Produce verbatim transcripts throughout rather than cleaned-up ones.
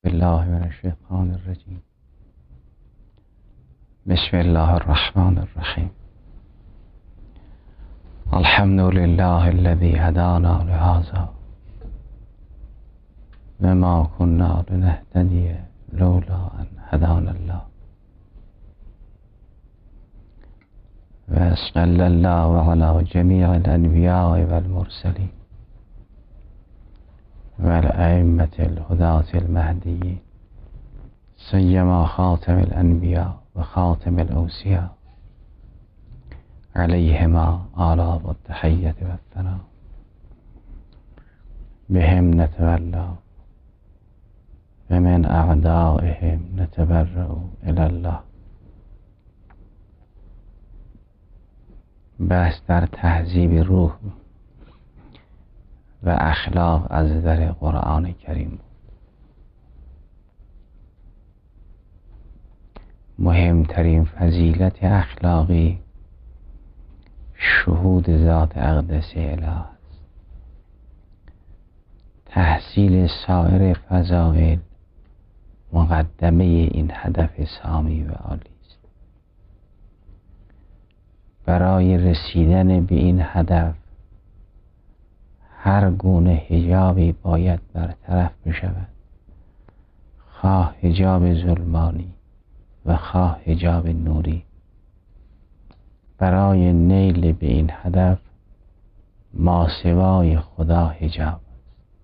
الله من الشیطان الرجیم. بسم الله الرحمن الرحیم. الحمد لله الذي هدانا لهذا وما كنا لنهتدي لولا ان هدانا الله وصلى الله على جميع الانبیاء والمرسلین والأئمة الهداة المهديين سيما خاتم الأنبياء وخاتم الأوصياء عليهما آلاء التحية والثناء بهم نتولى ومن أعدائهم نتبرأ إلى الله. بحث در تهذیب روح و اخلاق از در قرآن کریم بود. مهمترین فضیلت اخلاقی شهود ذات اقدس اله است. تحصیل سایر فضائل مقدمه این هدف سامی و عالی است. برای رسیدن به این هدف هر گونه حجابی باید برطرف بشود، خواه حجاب ظلمانی و خواه حجاب نوری. برای نیل به این هدف ماسوای خدا حجاب است.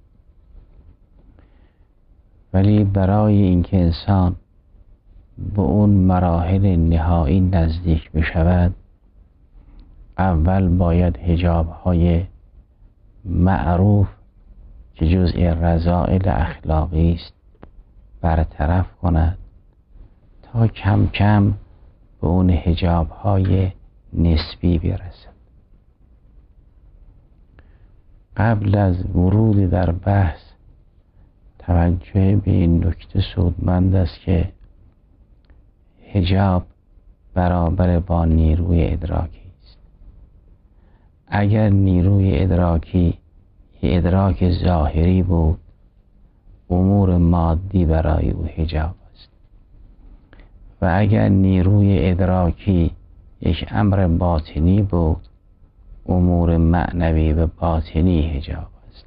ولی برای اینکه انسان به اون مراحل نهایی نزدیک بشود، اول باید حجاب های معروف که جزء رذائل اخلاقی است برطرف کند تا کم کم به اون حجاب های نسبی برسد. قبل از ورود در بحث توجه به این نکته سودمند است که حجاب برابر با نیروی ادراکی است. اگر نیروی ادراکی یه ادراک ظاهری بود، امور مادی برای او حجاب است، و اگر نیروی ادراکی یک امر باطنی بود، امور معنوی و باطنی حجاب است.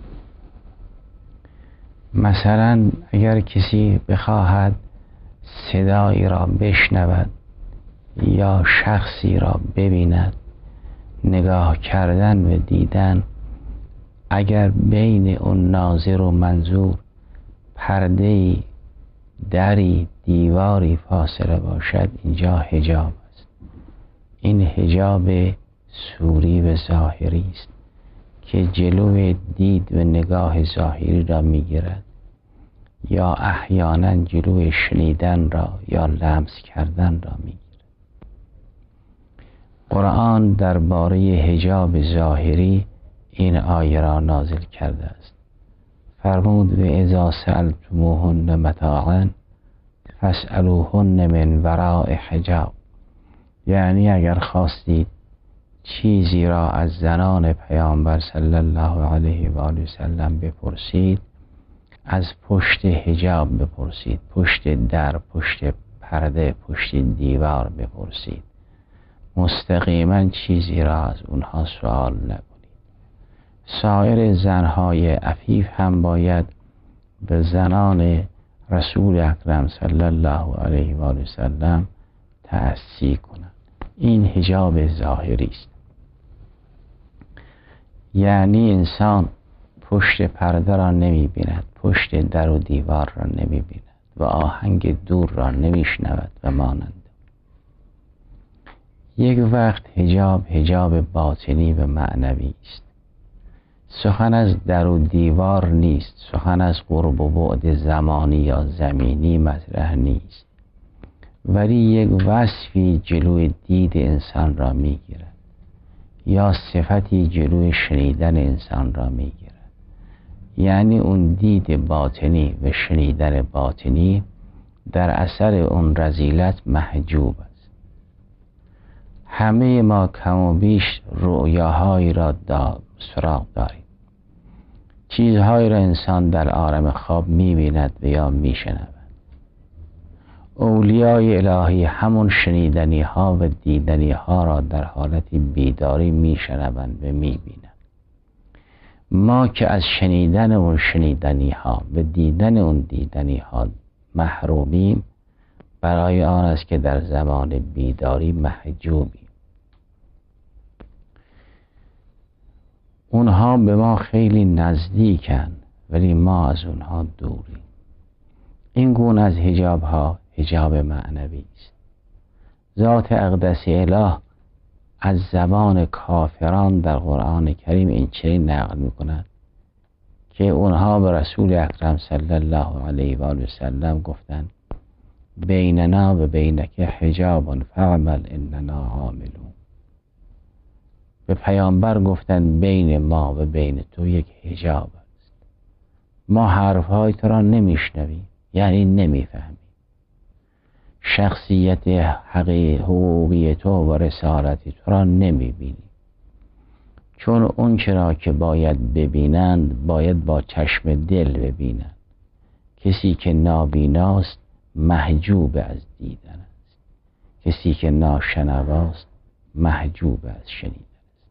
مثلا اگر کسی بخواهد صدایی را بشنود یا شخصی را ببیند، نگاه کردن و دیدن، اگر بین اون ناظر و منظور پرده‌ای، دری، دیواری فاصله باشد، اینجا حجاب است. این حجاب صوری و ظاهری است که جلوی دید و نگاه ظاهری را میگیرد یا احیانا جلوی شنیدن را یا لمس کردن را میگیرد. قرآن درباره حجاب ظاهری این آیه را نازل کرده است. فرمود: و اذا سألتموهن متاعا فاسألوهن من وراء حجاب. یعنی اگر خواستید چیزی را از زنان پیامبر صلی الله علیه و آله و سلم بپرسید، از پشت حجاب بپرسید، پشت در، پشت پرده، پشت دیوار بپرسید. مستقیما چیزی را از اونها سوال نکنید. سایر زنهای عفیف هم باید به زنان رسول اکرم صلی الله علیه و آله و سلم تأسی کنند. این حجاب ظاهری است. یعنی انسان پشت پرده را نمی بیند، پشت در و دیوار را نمی بیند و آهنگ دور را نمی شنود و مانند. یک وقت حجاب حجاب باطنی و معنوی است. سخن از در و دیوار نیست، سخن از قرب و بعد زمانی یا زمینی مطرح نیست، ولی یک وصفی جلوی دید انسان را میگیرد یا صفتی جلوی شنیدن انسان را میگیرد. یعنی اون دید باطنی و شنیدن باطنی در اثر اون رذیلت محجوب است. همه ما کم و بیش رؤیاهایی را دا سراغ داریم. چیزهایی را انسان در عالم خواب می‌بیند و یا می‌شنود. اولیای الهی همون شنیدنی ها و دیدنی ها را در حالت بیداری می‌شنوند و می‌بینند. ما که از شنیدن اون شنیدنی ها و دیدن اون دیدنی ها محرومیم، برای آن است که در زمان بیداری محجوبیم. اونها به ما خیلی نزدیکن ولی ما از اونها دوریم. این گونه از حجاب ها حجاب معنوی است. ذات اقدس اله از زبان کافران در قرآن کریم این چنین نقل می کند که اونها به رسول اکرم صلی الله علیه و آله و سلم گفتند بیننا و بینک حجاب فاعمل اننا عاملون. به پیامبر گفتند بین ما و بین تو یک حجاب است. ما حرفهای تو را نمیشنویم، یعنی نمیفهمیم. شخصیت حقیقی حقوقی تو و رسالتی تو را نمیبینیم، چون اون چرا که باید ببینند باید با چشم دل ببینند. کسی که نابیناست محجوب از دیدن است، کسی که ناشنواست محجوب از شنیدن است.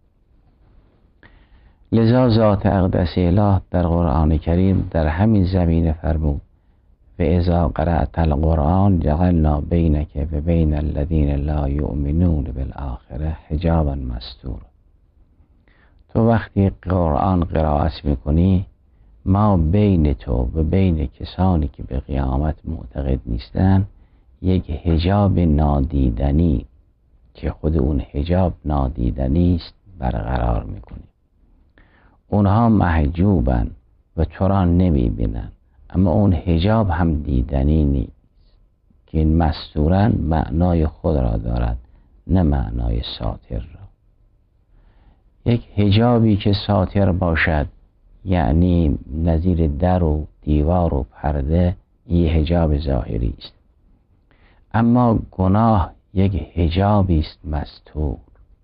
لذا ذات اقدس اله در قرآن کریم در همین زمینه فرمود و اذا قرأت القرآن جعلنا بینک و بین الذین لا یؤمنون بالآخرة حجابا مستورا. تو وقتی قرآن قرائت میکنی ما بین تو و بین کسانی که به قیامت معتقد نیستن یک حجاب نادیدنی که خود اون حجاب نادیدنی است برقرار میکنی. اونها محجوبن و تو را نمیبینن، اما اون حجاب هم دیدنی نیست که این مستورن معنای خود را دارد نه معنای ساتر را. یک حجابی که ساتر باشد یعنی نظیر در و دیوار و پرده، این حجاب ظاهری است. اما گناه یک حجابی است مستور.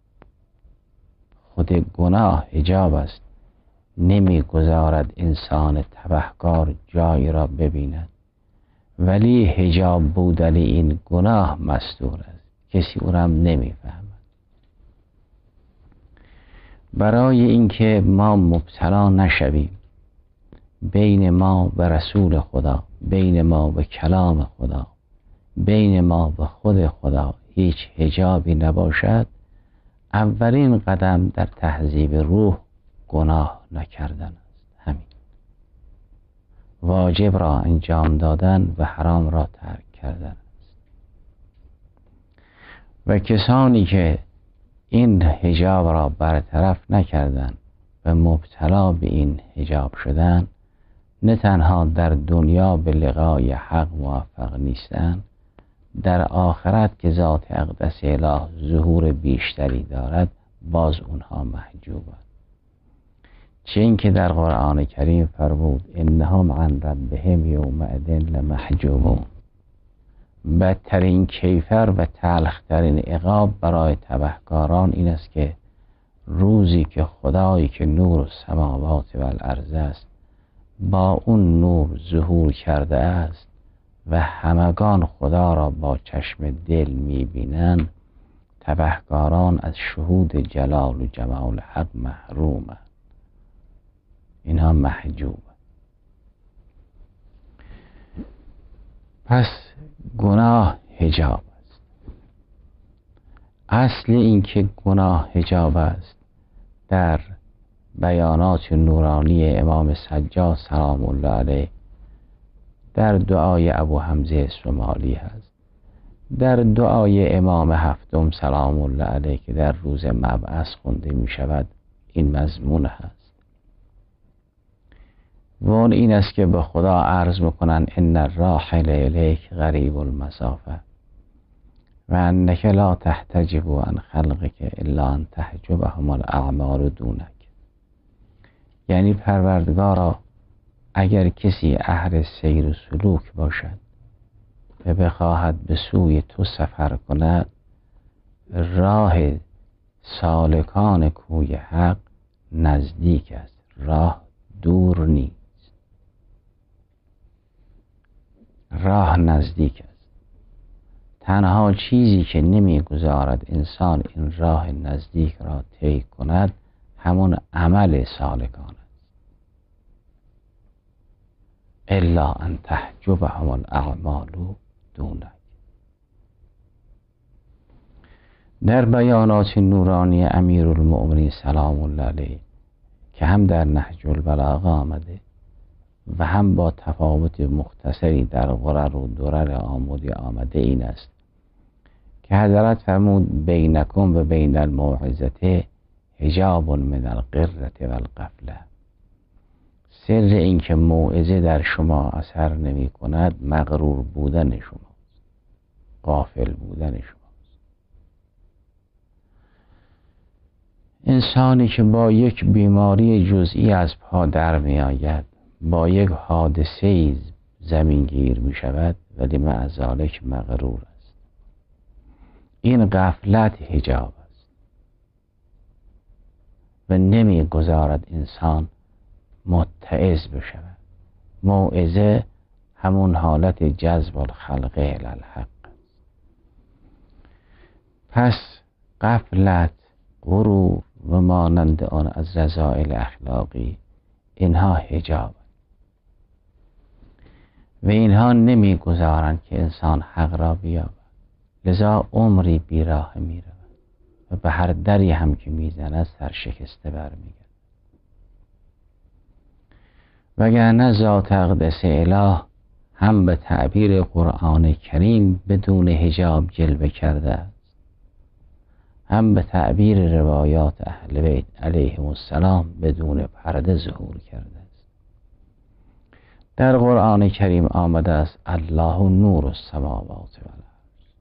خود گناه حجاب است، نمیگذارد انسان تبهکار جایی را ببیند، ولی حجاب بودن این گناه مستور است، کسی او را نمیفهمد. برای اینکه ما مبتلا نشویم بین ما و رسول خدا، بین ما و کلام خدا، بین ما و خود خدا هیچ حجابی نباشد، اولین قدم در تهذیب روح گناه نکردن است. همین واجب را انجام دادن و حرام را ترک کردن است. و کسانی که این حجاب را برطرف نکردند و مبتلا به این حجاب شدند، نه تنها در دنیا به لقای حق موفق نیستند، در آخرت که ذات اقدس اله ظهور بیشتری دارد باز اونها محجوبند. چه این که در قرآن کریم فرمود انهم عن ربهم یومئذ لمحجوبون. بدترین کیفر و تلخترین عقاب برای تبهکاران این است که روزی که خدایی که نور السماوات و الارض است با اون نور ظهور کرده است و همگان خدا را با چشم دل میبینند، تبهکاران از شهود جلال و جمال حق محرومند. اینها محجوب. پس گناه حجاب است. اصل این که گناه حجاب است در بیانات نورانی امام سجاد سلام الله علیه در دعای ابو حمزه سمالی هست، در دعای امام هفتم سلام الله علیه که در روز مبعث خونده می شود این مضمون هست. و اون این است که به خدا عرض میکنن ان الراحل الیک غریب المسافه و انک لا تحتجب عن خلقک الا ان تحجبهم الاعمال دونک. یعنی پروردگارا اگر کسی اهل سیر و سلوک باشد و بخواهد به سوی تو سفر کند، راه سالکان کوی حق نزدیک است، راه دور نیست، راه نزدیک است. تنها چیزی که نمیگذارد انسان این راه نزدیک را طی کند همون عمل سالکان است. الا ان تحجبهم الاعمال دونک. در بیانات نورانی امیرالمؤمنین سلام الله علیه که هم در نهج البلاغه آمده و هم با تفاوت مختصری در غرر و درر آمودی آمده این است که حضرت فرمود بینکم و بین الموعظه حجاب من الغرة و الغفله. سر این که موعظه در شما اثر نمی کند مغرور بودن شماست، غافل بودن شماست. انسانی که با یک بیماری جزئی از پا در می آید، با یک حادثه زمینگیر می شود ولی مع ذالک مغرور است. این غفلت حجاب است و نمی گذارد انسان متعظ بشود. موعظه همون حالت جذب الخلق الی الحق است. پس غفلت، غرور و مانند آن از رذائل اخلاقی اینها حجاب و اینها نمیگذارند که انسان حق را بیابد. لذا عمری بیراه می رود و به هر دری هم که میزند سرشکسته برمیگرد. وگرنه ذات اقدس اله هم به تعبیر قرآن کریم بدون حجاب جلوه کرده است، هم به تعبیر روایات اهل بیت علیهم السلام بدون پرده ظهور کرده است. در قرآن کریم آمده است الله نور السماوات و الارض.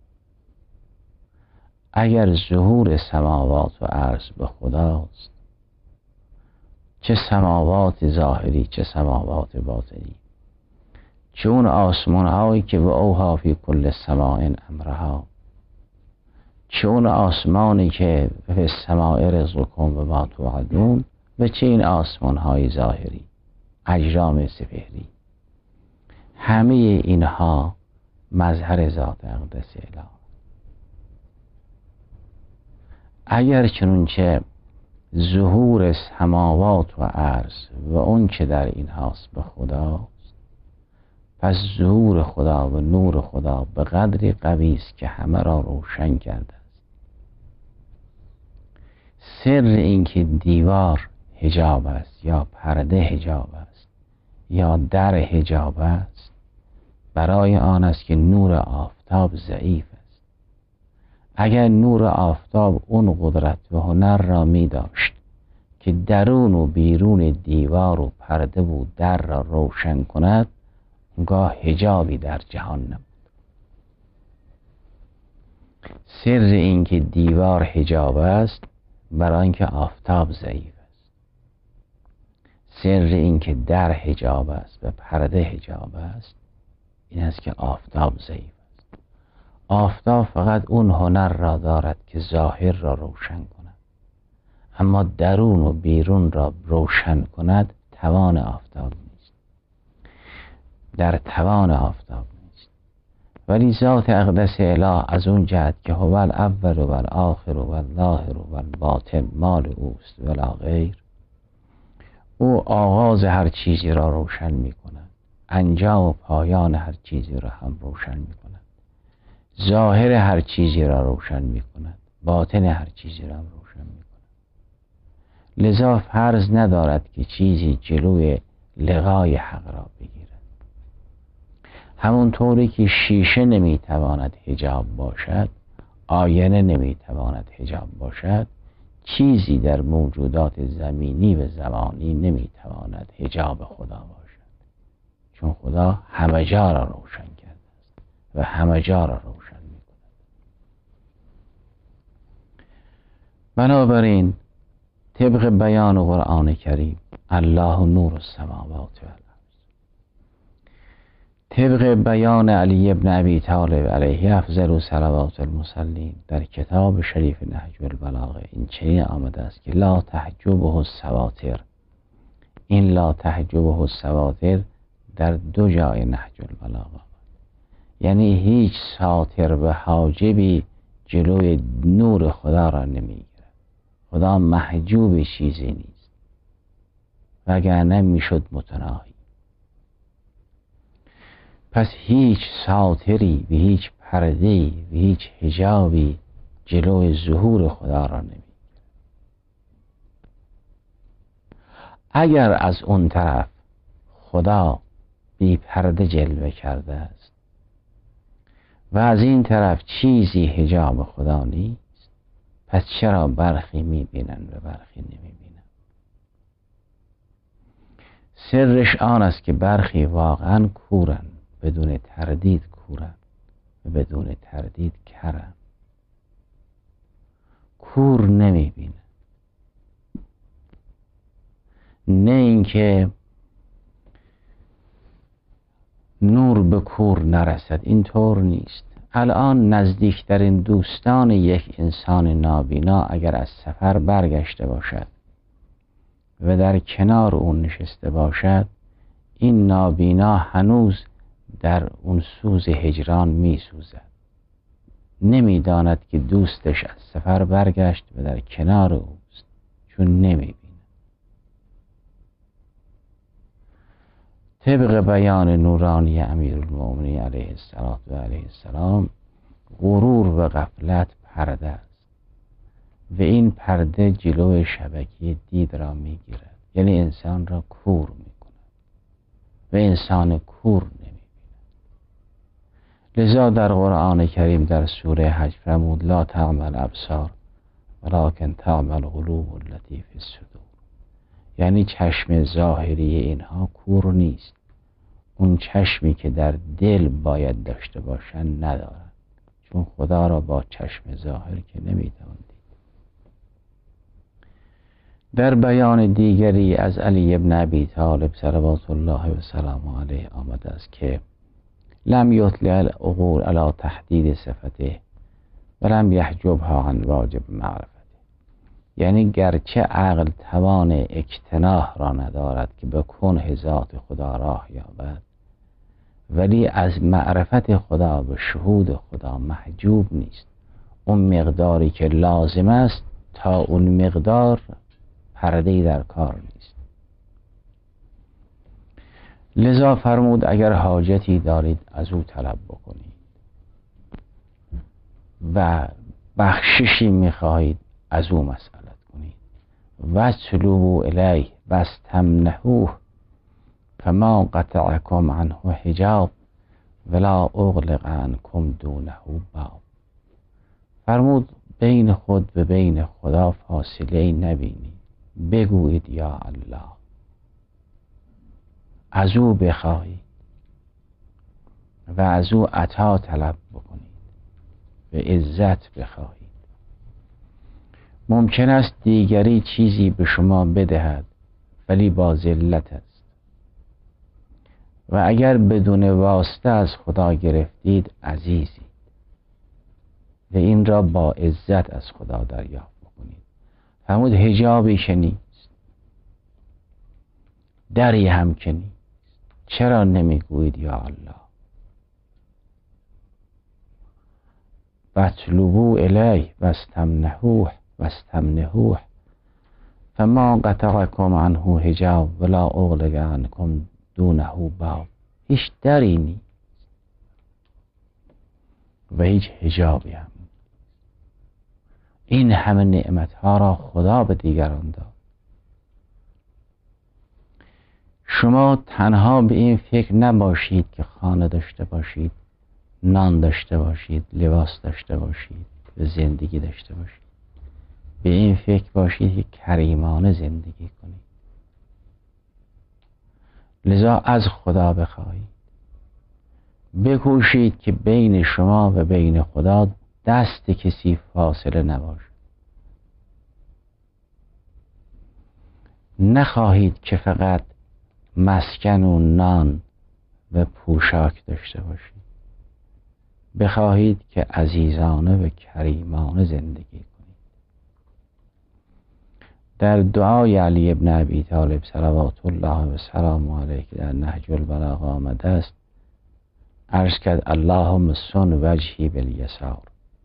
اگر ظهور سماوات و عرض به خداست، چه سماوات ظاهری چه سماوات باطنی، چه اون آسمان هایی که و اوها فی کل سماء امرها، چه اون آسمانی که فی السماء رزقکم و ما توعدون، و چه این آسمان های ظاهری اجرام سپهری، همه اینها مظهر ذات اقدس اله. اگر چنانچه ظهور سماوات و عرض و اون که در این هاست به خداست، پس ظهور خدا و نور خدا به قدری قوی است که همه را روشن کرده است. سر این که دیوار حجاب است یا پرده حجاب است یا در حجاب است برای آن است که نور آفتاب ضعیف است. اگر نور آفتاب اون قدرت و هنر را می داشت که درون و بیرون دیوار و پرده و در را روشن کند، اونگاه حجابی در جهان نبود. سر این که دیوار حجاب است برای اینکه آفتاب ضعیف است. سر این که در حجاب است و پرده حجاب است این است که آفتاب ضعیف است. آفتاب فقط اون هنر را دارد که ظاهر را روشن کند، اما درون و بیرون را روشن کند توان آفتاب نیست، در توان آفتاب نیست. ولی ذات اقدس اله از اون جهت که هو الاول و الآخر و الظاهر و الباطن مال اوست ولا غیر، او آغاز هر چیزی را روشن می کند، انجام و پایان هر چیزی را هم روشن می کند، ظاهر هر چیزی را روشن می کند، باطن هر چیزی را هم روشن می کند. لذا فرض ندارد که چیزی جلوی لقای حق را بگیرد. همونطوری که شیشه نمی تواند حجاب باشد، آینه نمی تواند حجاب باشد، چیزی در موجودات زمینی و زمانی نمی تواند حجاب خدا باشد، چون خدا همه جا را روشن کرده است و همه جا را روشن می کند. بنابراین طبق بیان قرآن کریم الله نور السماوات و الارض، طبق بیان علی ابن ابی طالب علیه افضل صلوات المصلین در کتاب شریف نهج البلاغه این چنین آمده است که لا تحجبه السواتر، این لا تحجبه السواتر در دو جای نهج البلاغه، یعنی هیچ ساتر و حاجبی جلوی نور خدا را نمیگیرد. خدا محجوب چیزی نیست، وگرنه میشد متناهی. پس هیچ ساتری و هیچ پرده‌ای و هیچ حجابی جلوی ظهور خدا را نمیگیرد. اگر از اون طرف خدا بی پرده جلوه کرده است و از این طرف چیزی حجاب خدا نیست، پس چرا برخی میبینن و برخی نمیبینن؟ سرش آن است که برخی واقعا کورن، بدون تردید کورن و بدون تردید کرن. کور نمیبینه، نه اینکه نور به کور نرسد، اینطور نیست. الان نزدیکترین دوستان یک انسان نابینا اگر از سفر برگشته باشد و در کنار اون نشسته باشد، این نابینا هنوز در اون سوز هجران می سوزد، نمیداند که دوستش از سفر برگشت و در کنار اوست، چون نمی طبق بیان نورانی امیرالمومنین علیه السلام و علیه السلام، غرور و غفلت پرده است و این پرده جلو شبکه دید را میگیرد، یعنی انسان را کور میکند و انسان کور نمیبیند. لذا در قرآن کریم در سوره حج فرمود لا تعمى الابصار ولکن تعمى القلوب التي فی الصدور، یعنی چشم ظاهری اینها کور نیست، اون چشمی که در دل باید داشته باشن ندارن، چون خدا را با چشم ظاهر که نمیتوان دید. در بیان دیگری از علی ابن ابی طالب صلوات الله و سلام علیه آمده است که لم یطلع العقول علی تحدید صفته ولم یحجبها عن واجب معرفته، یعنی گرچه عقل توان اجتناح را ندارد که به کنه ذات خدا راه یابد، ولی از معرفت خدا و شهود خدا محجوب نیست. اون مقداری که لازم است تا اون مقدار پرده‌ای در کار نیست. لذا فرمود اگر حاجتی دارید از او طلب بکنید و بخششی میخواهید از او مسئلت کنید. وَاسْلُبُوا الیه واستمنحوه فما قطعکم عنه حجاب ولا اغلق عنکم دونه باب. فرمود بین خود و بین خدا فاصله نبینید، بگویید یا الله، از او بخواهید و از او عطا طلب بکنید و عزت بخواهید. ممکن است دیگری چیزی به شما بدهد ولی با ذلت است، و اگر بدون واسطه از خدا گرفتید عزیزید و این را با عزت از خدا دریافت بکنید. فرمود حجابی که نیست، دری هم که نیست، چرا نمیگویید یا الله؟ واطلبوا الیه واستمنحوه واستمنحوه فما قطعکم عنه حجاب ولا اغلق عنکم دونه باب. هیچ دری نیست و هیچ حجابی هم. این همه نعمتها را خدا به دیگران داد. شما تنها به این فکر نباشید که خانه داشته باشید، نان داشته باشید، لباس داشته باشید و زندگی داشته باشید. به این فکر باشید که کریمانه زندگی کنید. لذا از خدا بخواهید، بکوشید که بین شما و بین خدا دست کسی فاصله نباشد. نخواهید که فقط مسکن و نان و پوشاک داشته باشید، بخواهید که عزیزانه و کریمانه زندگی کنید. در دعای علی ابن ابی طالب صلوات الله و سلام علیه که در نهج البلاغه آمده است، عرض کرد اللهم سن وجهی بالیسار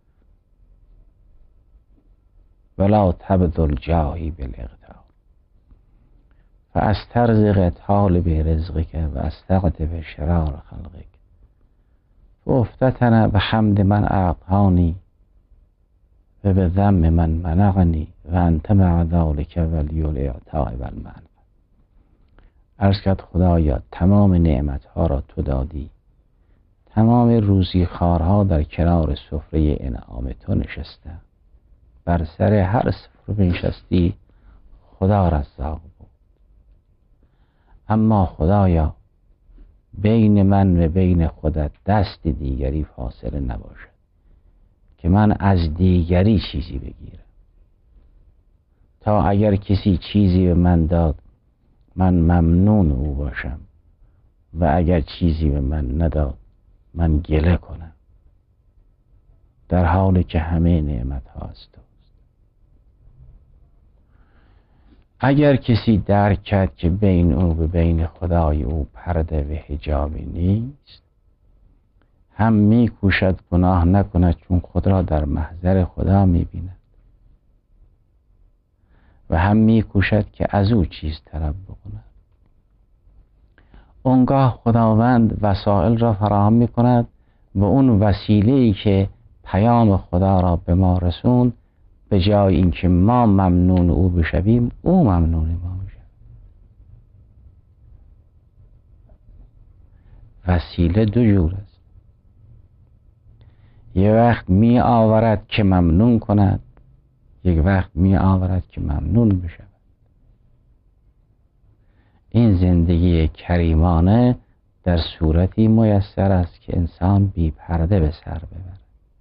ولا تبذل جاهی بالاغتار فاسترزق طالب رزقک و استقطب شرار خلقک فافتتن بحمد من اعطانی و به ذم من منعنی و انت مع ذلک ولی الاعطاء و المنع. عرض کرد خدایا تمام نعمتها را تو دادی، تمام روزی خوارها در کنار سفره انعام تو نشسته، بر سر هر سفره بنشستی خدا رزاق بود. اما خدایا بین من و بین خودت دست دیگری فاصله نباشد که من از دیگری چیزی بگیرم، تا اگر کسی چیزی به من داد من ممنون او باشم و اگر چیزی به من نداد من گله کنم، در حالی که همه نعمت ها از توست. اگر کسی درک کرد که بین او و بین خدای او پرده و حجابی نیست، هم می کوشد گناه نکند چون خود را در محضر خدا می بیند و هم می کوشد که از او چیز طلب بکند. اونگاه خداوند وسائل را فراهم می کند و اون وسیله‌ای که پیام خدا را به ما رسوند، به جای اینکه ما ممنون او بشویم او ممنون ما میشه. وسیله دو جور است، یک وقت می آورد که ممنون کند، یک وقت می آورد که ممنون بشود. این زندگی کریمانه در صورتی میسر است که انسان بی پرده به سر ببرد.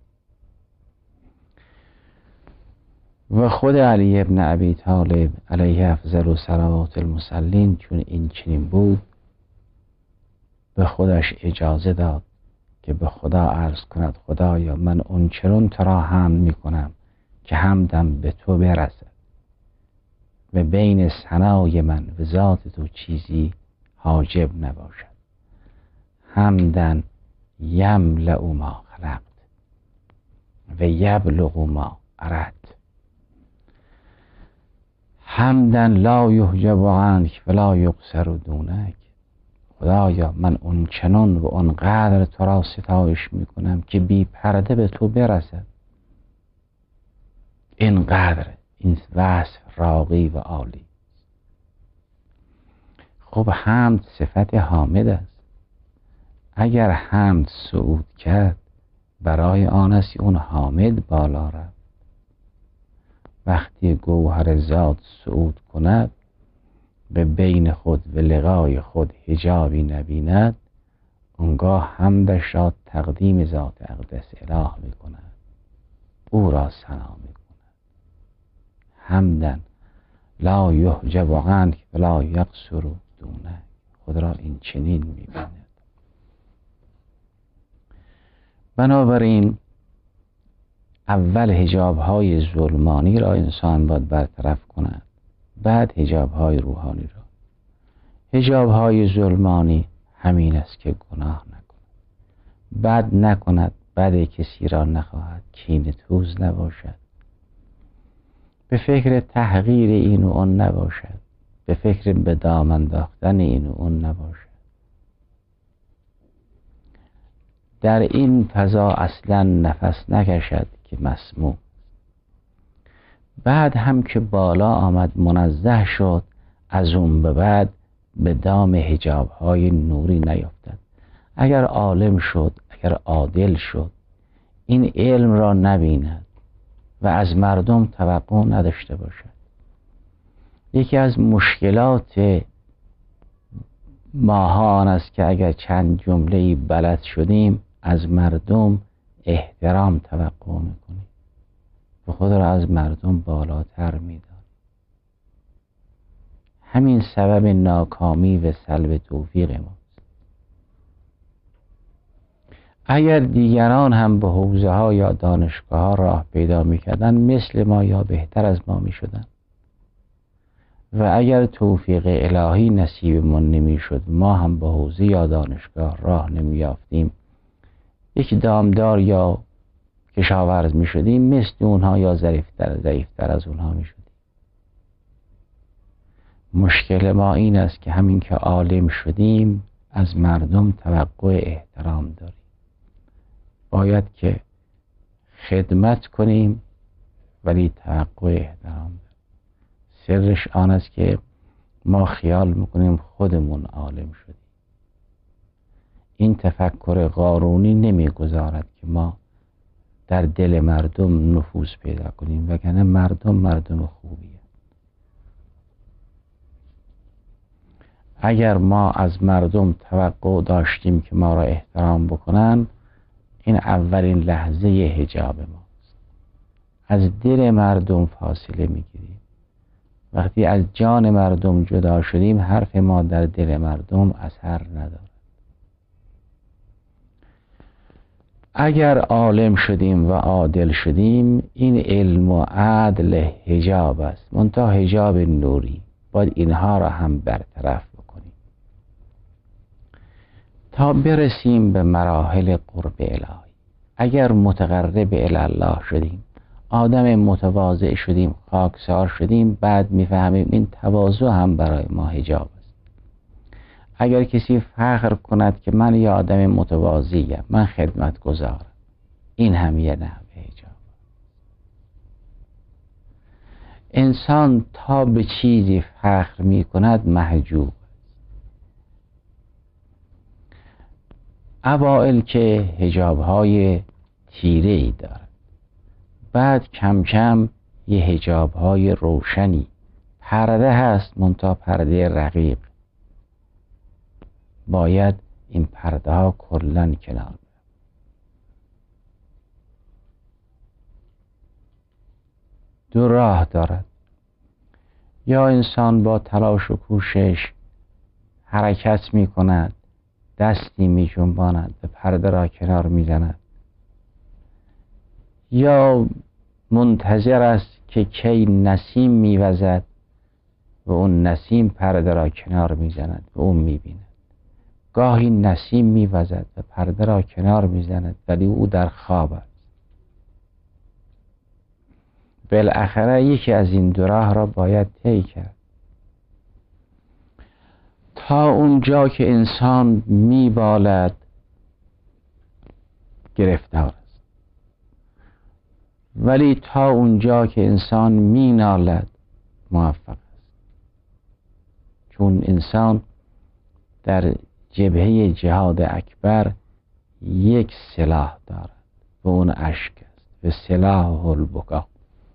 و خود علی ابن ابی طالب علیه افضل و صلوات المصلین چون این چنین بود، به خودش اجازه داد که به خدا عرض کند خدایا من اون چرون تو را حمد می کنم که حمدم به تو برسد و بین ثنای من و ذات تو چیزی حاجب نباشد. حمدن یملأ ما خلقت و یبلغ ما اردت، حمدن لا یحجب عنک ولا یقصر دونک. خدایا من اون چنان و اون قدر تو را ستایش میکنم که بی پرده به تو برسد. این قدر، این وصف راقی و عالی. خب حمد صفت حامد است. اگر حمد صعود کرد برای آن است اون حامد بالا رفت. وقتی گوهر ذات صعود کند به بین خود و لقای خود حجابی نبیند، اونگاه حمدش را تقدیم ذات اقدس اله می کند، او را ثنا می کند. حمدن لا یحجب عنک ولا یقصر دونک. خود را این چنین می بیند. بنابراین اول حجاب های ظلمانی را انسان باید برطرف کند، بعد حجاب های روحانی را. حجاب های ظلمانی همین است که گناه نکند، بد نکند، بد کسی را نخواهد، کینه توز نباشد، به فکر تحقیر این و اون نباشد، به فکر به دام انداختن این و اون نباشد. در این فضا اصلا نفس نکشد که مسموم. بعد هم که بالا آمد منزه شد، از اون به بعد به دام حجاب های نوری نیفتد. اگر عالم شد، اگر عادل شد، این علم را نبیند و از مردم توقع نداشته باشد. یکی از مشکلات ماها آن است که اگر چند جمله‌ای بلد شدیم از مردم احترام توقع میکنیم و خود را از مردم بالاتر میدانیم. همین سبب ناکامی و سلب توفیق ماست. اگر دیگران هم به حوزه ها یا دانشگاه ها راه پیدا میکردن مثل ما یا بهتر از ما میشدن. و اگر توفیق الهی نصیبمون نمی شد، ما هم با حوزه یا دانشگاه راه نمی یافتیم، یک دامدار یا کشاورز می شدیم، مثل اونها یا ضعیفتر ضعیفتر از اونها می شدیم. مشکل ما این است که همین که عالم شدیم از مردم توقع احترام داریم. باید که خدمت کنیم ولی توقع احترام داریم. سرش آن است که ما خیال میکنیم خودمون عالم شدیم. این تفکر قارونی نمیگذارد که ما در دل مردم نفوذ پیدا کنیم، وگرنه مردم مردم خوبیه. اگر ما از مردم توقع داشتیم که ما را احترام بکنن، این اولین لحظه حجاب ماست. از دل مردم فاصله میگیریم. وقتی از جان مردم جدا شدیم، حرف ما در دل مردم اثر ندارد. اگر عالم شدیم و عادل شدیم، این علم و عدل حجاب است، منتها حجاب نوری. باید اینها را هم برطرف بکنیم تا برسیم به مراحل قرب الهی. اگر متقرب الی الله شدیم، آدم متواضع شدیم، خاکسار شدیم، بعد میفهمیم این تواضع هم برای ما حجاب است. اگر کسی فخر کند که من یه آدم متواضعیم، من خدمت گذارم، این هم یه نحوه حجاب. انسان تا به چیزی فخر می کند محجوب. اوائل که حجاب های تیره ای دارد، بعد کم کم یه حجاب های روشنی، پرده هست منتها پرده رقیق. باید این پرده ها کلن کنار برد. دو راه دارد. یا انسان با تلاش و کوشش حرکت می کند، دستی می جنباند و پرده را کنار می زند، یا منتظر است که کی نسیم می وزد و اون نسیم پرده را کنار می زند و اون می بیند. گاهی نسیم می وزد و پرده را کنار می زند ولی او در خواب است. بالاخره یکی از این دو راه را باید طی کرد. تا اونجا که انسان می بالد گرفتار است، ولی تا اونجا که انسان می نالد موفق است. چون انسان در جبهه جهاد اکبر یک سلاح دارد و اون اشک است و سلاح البکا.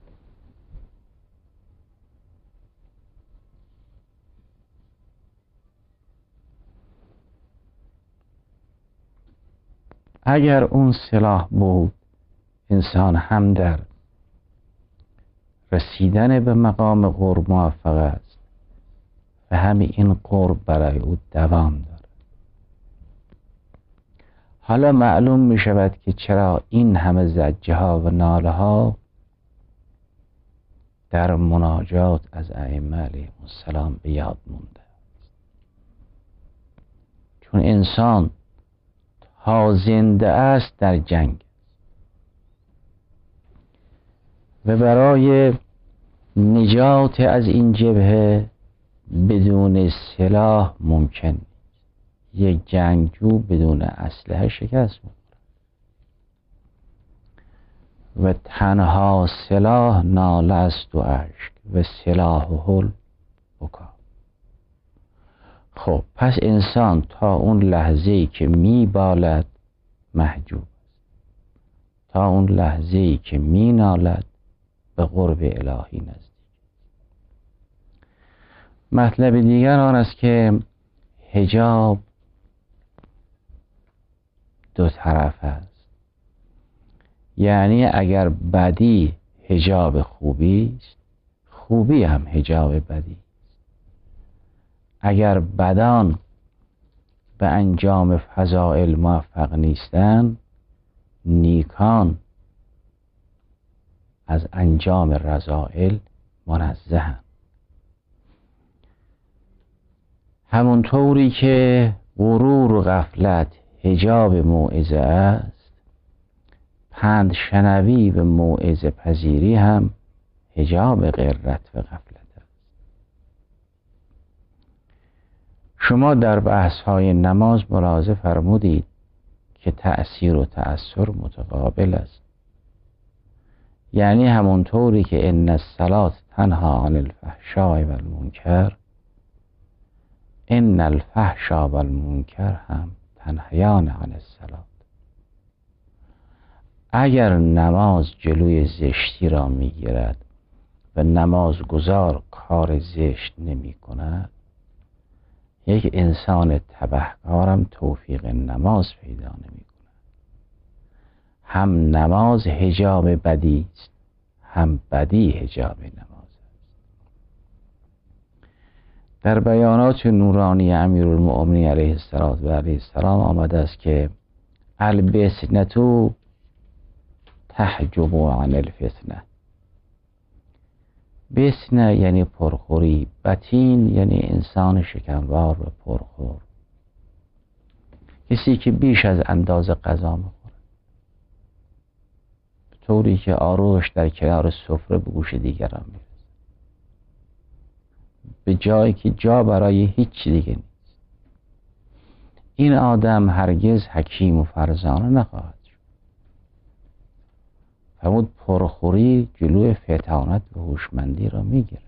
اگر اون سلاح بود، انسان هم در رسیدن به مقام قرب موفق است و همین این قرب برای او دوام دارد. حالا معلوم می شود که چرا این همه زجه ها و ناله ها در مناجات از ائمه علیهم السلام به یاد مونده. چون انسان تا زنده است در جنگ و برای نجات از این جبهه بدون سلاح ممکن نیست. یک جنگجو بدون اسلحه شکست می‌خورد و تنها سلاح ناله است و اشک و سلاح حل بکا. خب پس انسان تا اون لحظه‌ای که میبالد محجوب است، تا اون لحظه‌ای که مینالد به قرب الهی نزدیک. مطلب دیگر آن است که حجاب دو طرف است. یعنی اگر بدی حجاب خوبی است، خوبی هم حجاب بدی. اگر بدان به انجام فضائل موفق نیستند، نیکان از انجام رذائل منزهند. همونطوری که غرور و غفلت حجاب موعظه است، پند شنوی و موعظه پذیری هم حجاب غرت و غفلت است. شما در بحث های نماز ملاحظه فرمودید که تأثیر و تأثر متقابل است. یعنی همونطوری که ان الصلاة تنها عن الفحشاء و المنکر، ان الفحشاء و المنکر هم تنهیان عن الصلاة. اگر نماز جلوی زشتی را میگیرد و نمازگزار کار زشت نمی کند، یک انسان تبهکارم توفیق نماز پیدا نمی کند. هم نماز حجاب بدی است، هم بدی حجاب نماز است. در بیانات نورانی امیرالمؤمنین علیه السلام و علیه السلام آمده است که البسنة تحجب عن الفتنه. بسنه یعنی پرخوری، بطین یعنی انسان شکموار و پرخور، کسی که بیش از اندازه غذا میخوره، به طوری که آروش در کنار سفره به گوش دیگران میرسه، به جایی که جا برای هیچ دیگه نیست. این آدم هرگز حکیم و فرزانه نخواهد شد. فرمود پرخوری جلوی فطانت و هوشمندی را میگیرد.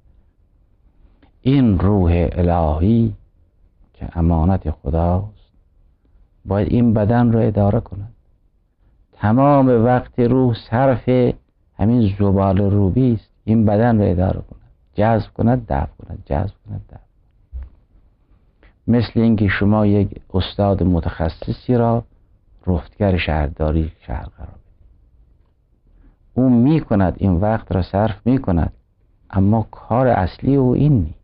این روح الهی که امانت خداست باید این بدن را اداره کند. تمام وقت روح صرف همین زبال روبی است. این بدن را اداره کند، جذب کند، دفع کند، جذب کند، دفع. مثل اینکه شما یک استاد متخصصی را رفتگر شهرداری شهر قرار بدید. او می کند، این وقت را صرف می کند، اما کار اصلی او این نیست.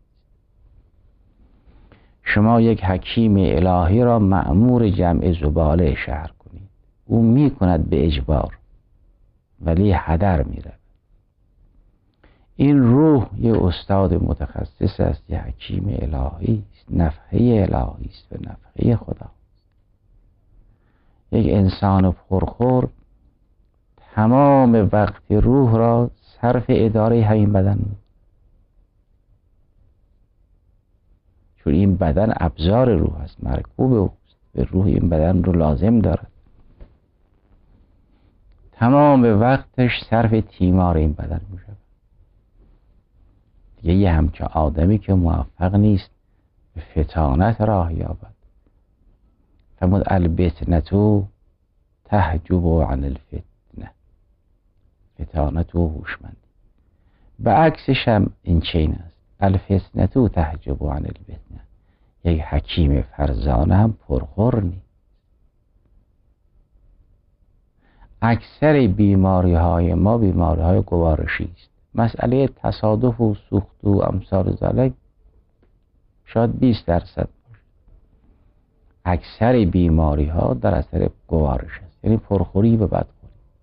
شما یک حکیم الهی را مأمور جمع زباله شهر کنید، او می کند به اجبار ولی هدر می رود. این روح یک استاد متخصص است، یک حکیم الهی است، نفحه الهی است و نفحه خدا. یک انسان پرخور تمام وقت روح را صرف اداره همین بدن بود، چون این بدن ابزار روح است، مرکوب اوست، به روح این بدن رو لازم دارد. تمام وقتش صرف تیمار این بدن می شود. دیگه یه همچه آدمی که موفق نیست به فطانت راه یابد. فرمود البسنة تحجب عن الفتنه، فطانت و هوشمندی. به عکسش هم این چین است، الفتنة تحجب عن الفتنه. یک حکیم فرزانه هم پرخور نیست. اکثر بیماری های ما بیماری های گوارشی است. مسئله تصادف و سوخت و امثال ذلک شاید بیست درصد باشه. اکثر بیماری ها در اثر گوارش است، یعنی پرخوری و بدخوری.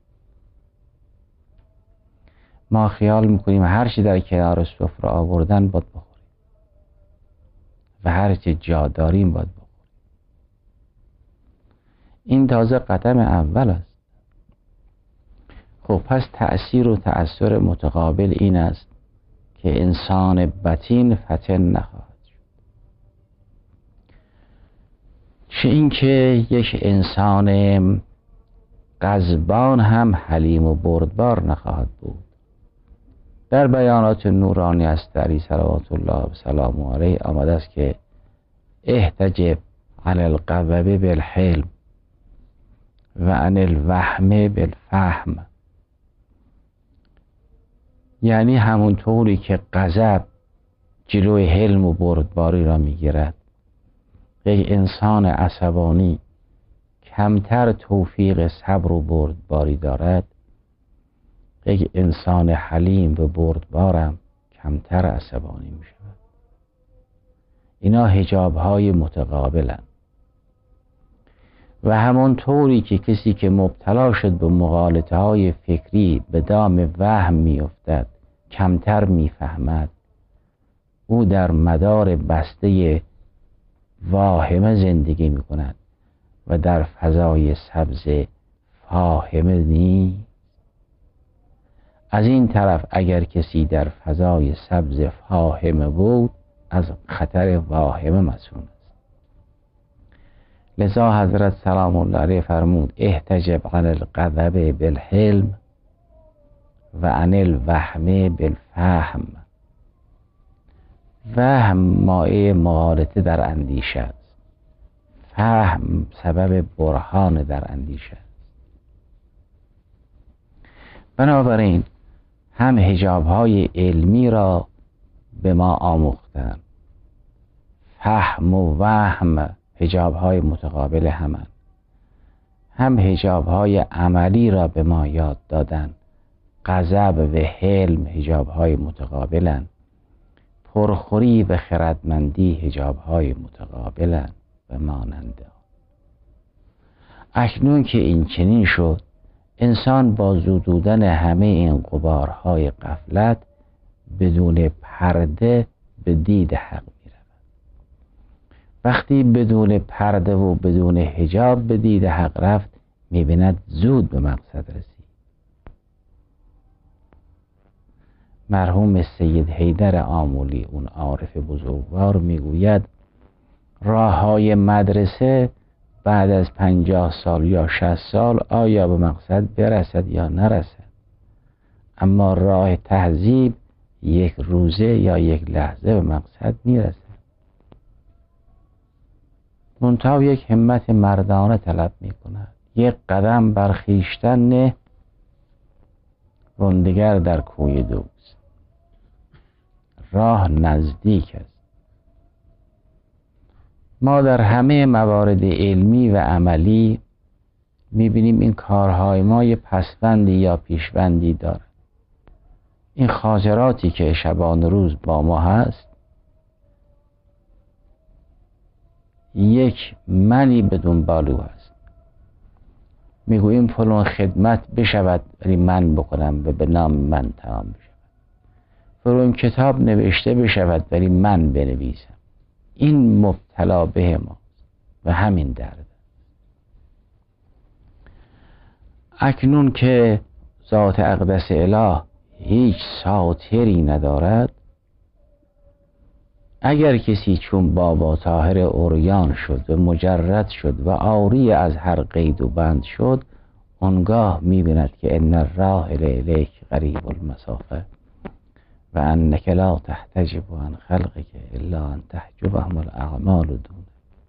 ما خیال میکنیم هر چی در کنار سفره آوردن باید بخوریم و هر چی جا داریم باید بخوریم. این تازه قدم اول است. خب پس تأثیر و تأثیر متقابل این است که انسان بطین فتن نخواهد شد، چه اینکه یک انسان غضبان هم حلیم و بردبار نخواهد بود. در بیانات نورانی استری صلوات الله و سلام علیه آمده است که احتجب عن الغضب بالحلم و عن الوهم بالفهم. یعنی همونطوری که غضب جلوی حلم و بردباری را میگیرد، یک انسان عصبانی کمتر توفیق صبر و بردباری دارد، یک انسان حلیم و بردبارم کمتر عصبانی می شود. اینا حجاب های متقابلند. و همونطوری که کسی که مبتلا شد به مغالطه های فکری به دام وهم می افتد، کمتر می فهمد، او در مدار بسته واهمه زندگی می کند و در فضای سبز فاهمه نیست. از این طرف اگر کسی در فضای سبز فاهمه بود از خطر واهمه مسئول است. لذا حضرت سلام الله علیه فرمود احتجب عن الغضب بالحلم و عن الوهم بالفهم. وهم مایه مغالطه در اندیشه است، فهم سبب برهان در اندیشه است. بنابراین هم حجاب های علمی را به ما آموختند، فهم و وهم حجاب های متقابل همند، هم حجاب های عملی را به ما یاد دادند، غضب و حلم حجاب های متقابلند، پرخوری و خردمندی حجاب های متقابلند و مانند آن. اکنون که این چنین شد، انسان با زدودن همه این غبارهای غفلت بدون پرده به دید حق می رود. وقتی بدون پرده و بدون حجاب به دید حق رفت، می بیند زود به مقصد رسید. مرحوم سید حیدر آمولی، اون عارف بزرگوار، میگوید راه های مدرسه بعد از پنجاه سال یا شصت سال آیا به مقصد برسد یا نرسد، اما راه تهذیب یک روزه یا یک لحظه به مقصد میرسد. منتها یک همت مردانه طلب میکند. یک قدم بر خویشتن نه، رندگر در کوی دوست. راه نزدیک است. ما در همه موارد علمی و عملی میبینیم این کارهای ما یه پسوندی یا پیشوندی داره. این خاطراتی که شبان روز با ما هست یک منی بدون بالو هست. میگوییم فلان خدمت بشود ولی من بکنم و به نام من تمام بشود. فلان کتاب نوشته بشود ولی من بنویسم. این مبتلا به ما و همین درد. اکنون که ذات اقدس اله هیچ ساتری ندارد، اگر کسی چون بابا طاهر عریان شد و مجرد شد و عاری از هر قید و بند شد، آنگاه می‌بیند که ان الراحل الیک قریب المسافه و انک لا تحتجب عن خلقک الا ان تحجبهم الاعمال دون.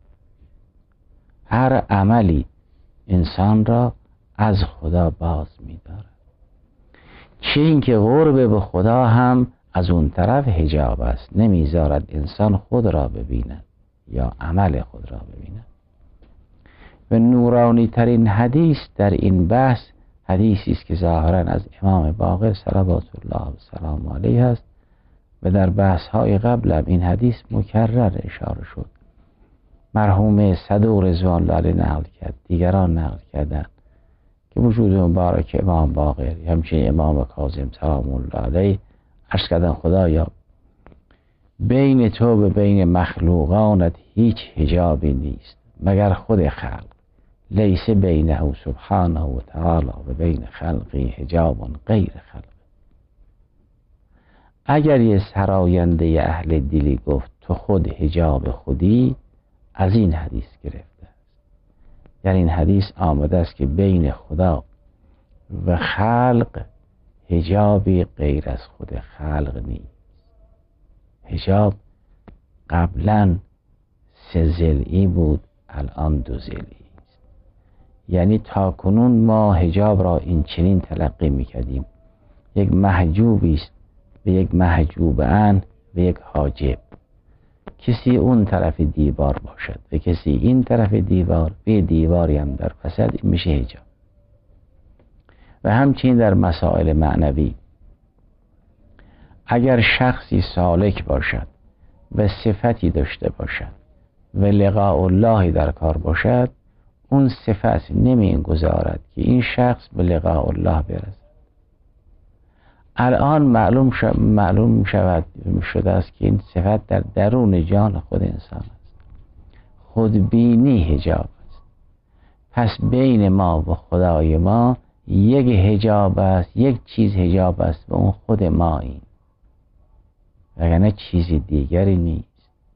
هر عملی انسان را از خدا باز می‌دارد، چه اینکه قرب به خدا هم از اون طرف حجاب است، نمیذارد انسان خود را ببیند یا عمل خود را ببیند. و نورانی ترین حدیث در این بحث حدیثی است که ظاهرا از امام باقر صلوات الله و سلام علیه است و در بحث های قبل هم این حدیث مکرر اشاره شد. مرحوم صدوق رضوان الله علیه نقل کرد، دیگران نقل کردند که وجود مبارک امام باقر همچنین امام کاظم سلام الله علیه عرض کردن خدایا بین تو و بین مخلوقانت هیچ حجابی نیست مگر خود خلق، لیس بینه سبحانه و تعالی و بین خلقی حجاب غیر خلق. اگر یه سراینده اهل دلی گفت تو خود حجاب خودی، از این حدیث گرفته است. یعنی این حدیث آمده است که بین خدا و خلق حجابی غیر از خود خلق نیست. حجاب قبلا سه ضلعی بود، الان دو ضلعی است. یعنی تا کنون ما حجاب را این چنین تلقی میکردیم، یک محجوبی است و یک محجوب ان و یک حاجب. کسی اون طرف دیوار باشد و کسی این طرف دیوار و دیواری هم در وسط، این میشه حجاب. و همچنین در مسائل معنوی اگر شخصی سالک باشد و صفتی داشته باشد و لقاء الله در کار باشد، اون صفت نمیگذارد که این شخص به لقاء الله برسد. الان معلوم شد معلوم شود شده است که این صفت در درون جان خود انسان است. خودبینی حجاب است. پس بین ما و خدای ما یک حجاب است، یک چیز حجاب است و اون خود ماییم، وگرنه چیزی دیگری نیست.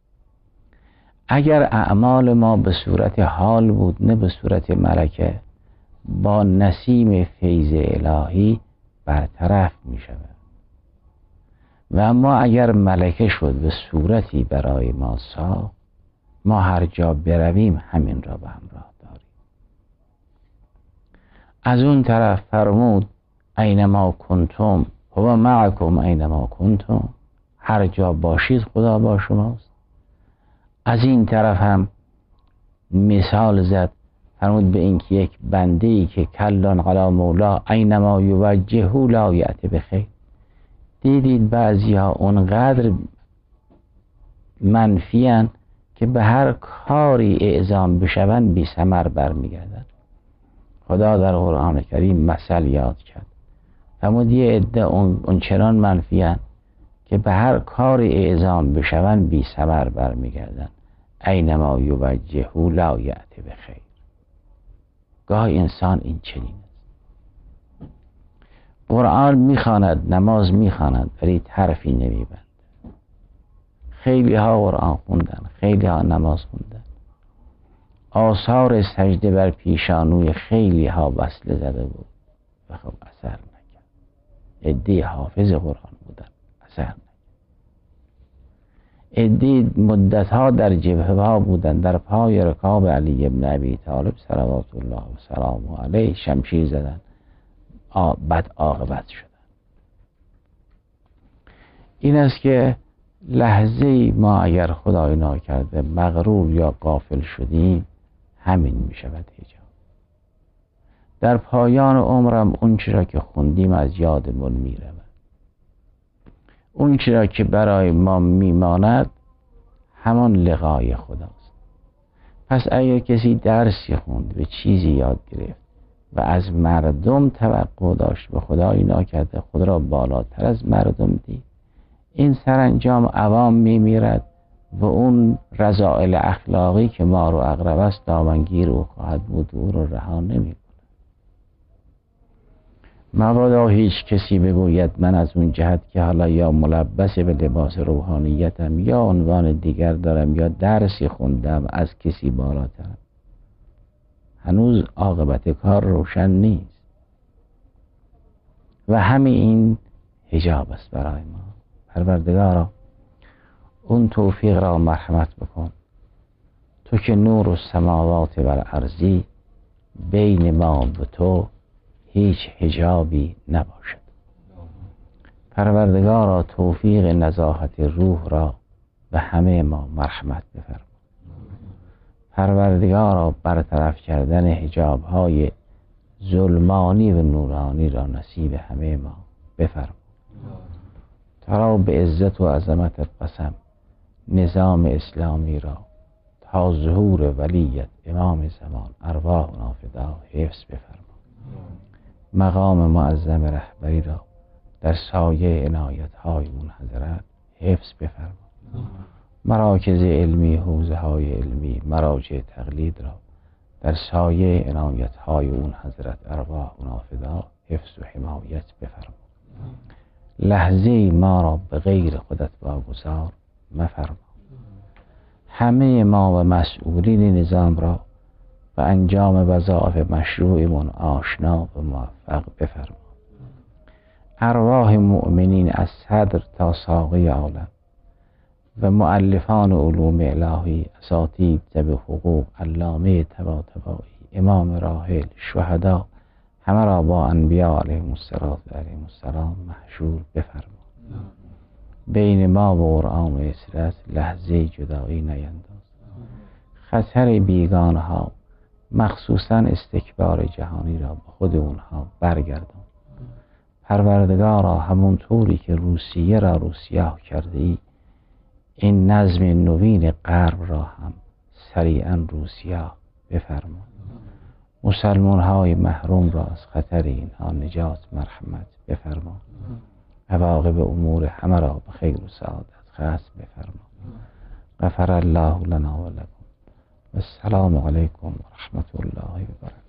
اگر اعمال ما به صورت حال بود نه به صورت ملکه، با نسیم فیض الهی برطرف می شود. و اما اگر ملکه شد به صورتی برای ما ساخت، ما هر جا برویم همین را به همراه داریم. از اون طرف فرمود اینما کنتم هو معکم اینما کنتم، هر جا باشید خدا با شماست. از این طرف هم مثال زد، فرمود به اینکه یک بنده ای که کلان علی مولا اینما یوجهه لا یأتی بخیر. دیدید بعضی ها اونقدر منفیان که به هر کاری اعزام بشوند بی ثمر برمیگردند. خدا در قرآن کریم مثل یاد کرد، فرمود یه عده اون چنان منفیان که به هر کاری اعزام بشوند بی ثمر برمیگردند. اینما یوجهه لا یأتی بخیر. گاهی انسان این چنین است، قرآن میخواند، نماز میخواند، ولی حرفی نمیبند. خیلی ها قرآن خوندن، خیلی ها نماز خوندن، آثار سجده بر پیشانوی خیلی ها وصله زده بود و خب اثر نکرد. عده حافظ قرآن بودن، اثر نکرد. عده مدت ها در جبهه ها بودن، در پای رکاب علی ابن ابی طالب صلوات الله و سلامه علیه شمشیر زدن، بد عاقبت شدن. این است که لحظه ما اگر خدای ناکرده مغرور یا غافل شدیم، همین می شود حجاب. در پایان عمرم اون چرا که خوندیم از یادمون می رود، اون چرا که برای ما می ماند همان لقای خداست. پس اگر کسی درسی خوند و چیزی یاد گرفت و از مردم توقع داشت و خدای ناکرده خود را بالاتر از مردم دید، این سرانجام عوام می میرد و اون رذائل اخلاقی که مار و عقرب است دامنگیر او خواهد بود و او را رها نمی کند. مبادا هیچ کسی بگوید من از اون جهت که حالا یا ملبس به لباس روحانیتم یا عنوان دیگر دارم یا درسی خوندم از کسی بالاترم. هنوز عاقبت کار روشن نیست و همین این حجاب است برای ما. پروردگارا اون توفیق را مرحمت بکن، تو که نور السماوات و الارضی، بین ما و تو هیچ حجابی نباشد. پروردگارا توفیق نزاهت روح را به همه ما مرحمت بفرما. پروردگارا برطرف کردن حجاب های ظلمانی و نورانی را نصیب همه ما بفرما. تا به عزت و عظمت قسم نظام اسلامی را تا ظهور ولیت امام زمان ارواحنا فدا حفظ بفرما. مقام معظم رهبری را در سایه عنایت های اون حضرت حفظ بفرما. مراکز علمی، حوزه های علمی، مراجع تقلید را در سایه عنایت های اون حضرت ارواحنا فدا حفظ و حمایت بفرما. لحظه ما را به غیر خودت واگذار مفرما. همه ما و مسئولین نظام را به انجام وظایف مشروعمون آشنا و موفق بفرما. ارواح مؤمنین از صدر تا ساقه عالم و مؤلفان علوم الهی، اساتید ذوی حقوق، علامه طباطبایی، امام راحل، شهدا، همه را با انبیاء علیهم الصلوة و علیهم السلام محشور بفرما. بین ما و قرآن و اسرت لحظه جدایی نینداز. خطر بیگانه ها مخصوصا استکبار جهانی را به خود اونها برگردان. پروردگارا همون طوری که روسیه را روسیاه کرده ای، این نظم نوین غرب را هم سریعا روسیاه بفرما. مسلمان های محروم را از خطر اینها نجات مرحمت بفرما. عواقب امور همه را به خیر و سعادت ختم بفرما. غفر الله لنا و لکم و السلام علیکم و رحمت الله و برکاته.